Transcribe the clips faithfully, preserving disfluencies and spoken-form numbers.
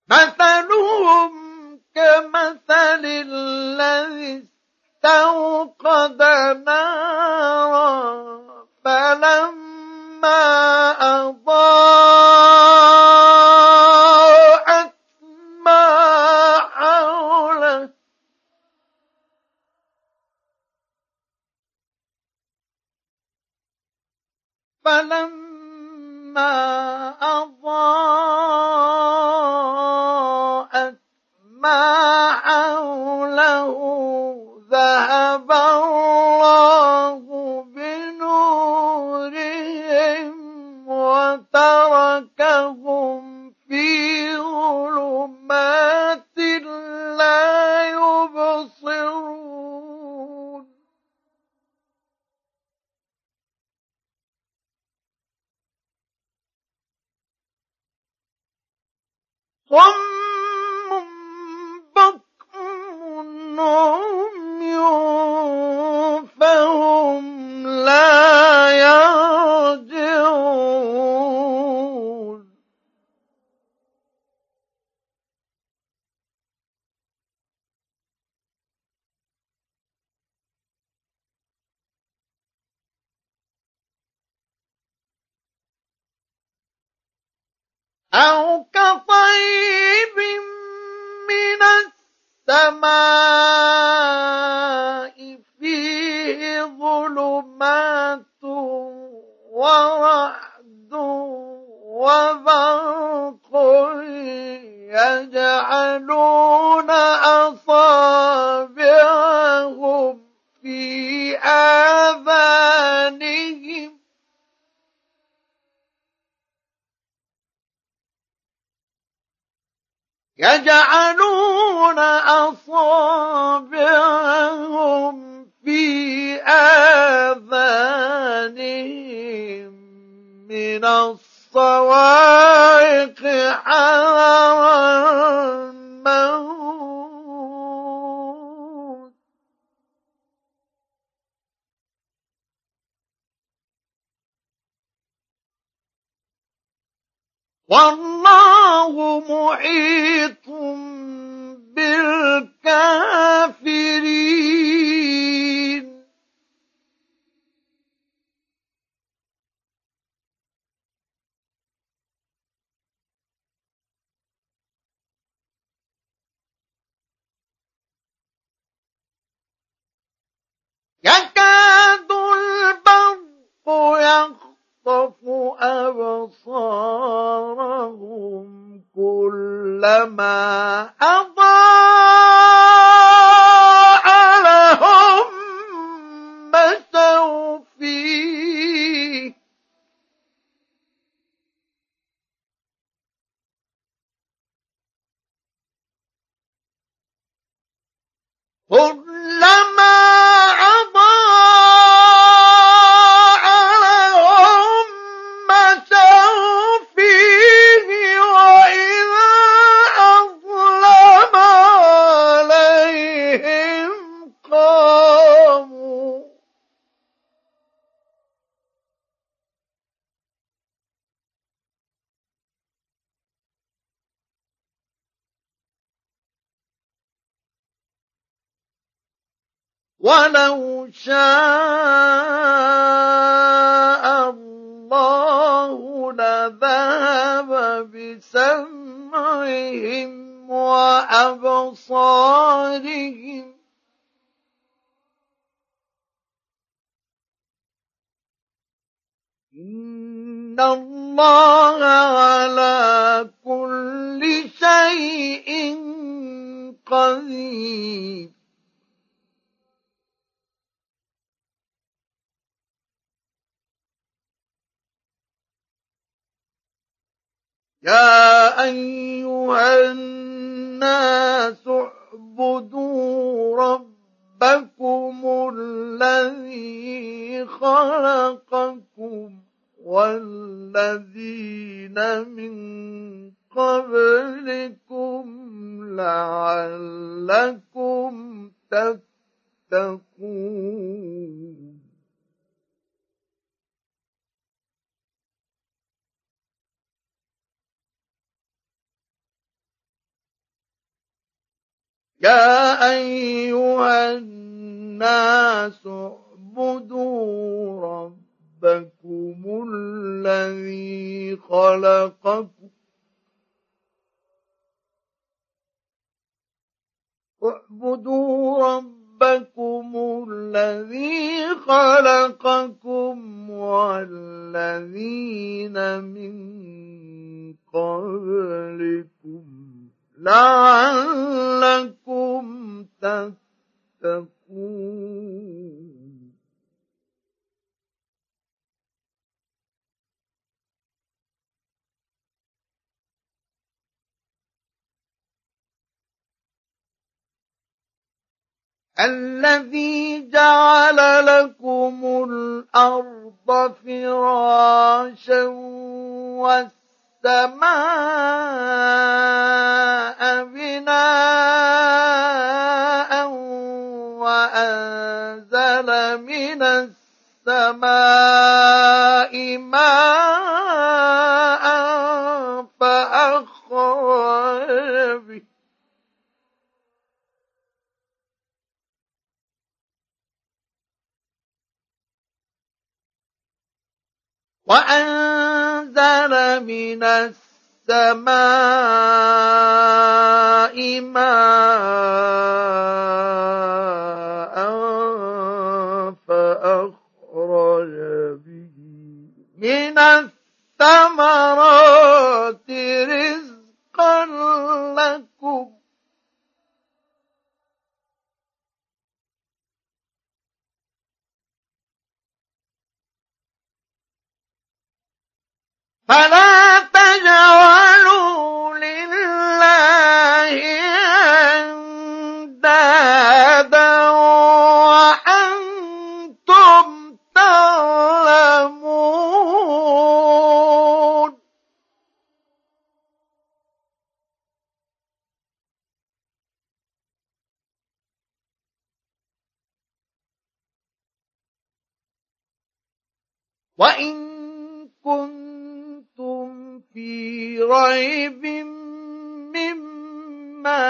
مثلهم كمثل الذي استوقد نارا فلما أضاءت ما حوله فلما أضاءت ما حوله ذهب الله بنورهم وتركهم في ظلمات لا يبصرون صم بكم عمي فهم لا يرجعون أو كطيب من السماء فيه ظلمات ورعد وبرق يجعلون أصابعهم في آذانهم يجعلون أصابعهم في آذانهم من الصواعق حذر الموت والله محيط بالكافرين يكاد البرق يخطف أبصارهم كلما أضاء لهم مشوا فيه كلما أضاء لهم مشوا فيه وإذا أظلم عليهم قاموا ولو شاء الله لذهب بسمعهم وأبصارهم إن الله على كل شيء قدير يا أيها الناس اعبدوا ربكم الذي خلقكم والذين من قبلكم لعلكم تتقون يا أيها الناس اعبدوا ربكم الذي خلقكم اعبدوا ربكم الذي خلقكم والذين من قبلكم لعلكم تتقون الذي جعل لكم الأرض فراشا والسماء بناء وأنزل من السماء ماء فأخرج به وأنزل من السماء ماء فأخرج به من الثمرات رزقا لكم فلا تجعلوا لله أندادا وأنتم تعلمون وإن كنتم في ريب مما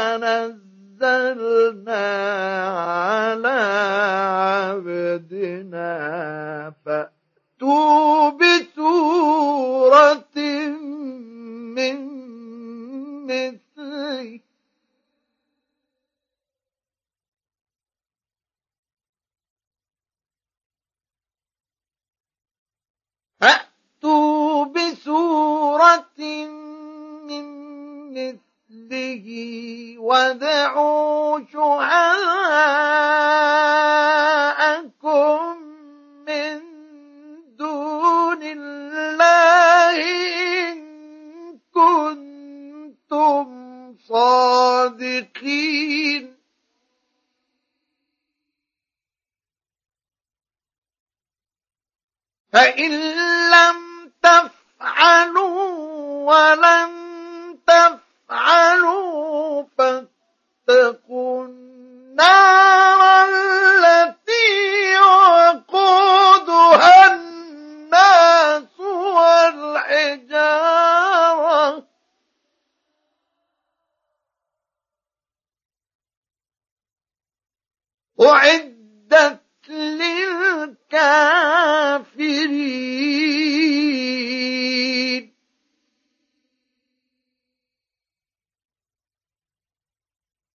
نزلنا على عبدنا فأتوا بسورة من مثله فأتوا بسورة من مثله وادعوا شهداءكم من دون الله إن كنتم صادقين فإن لم تفعلوا ولن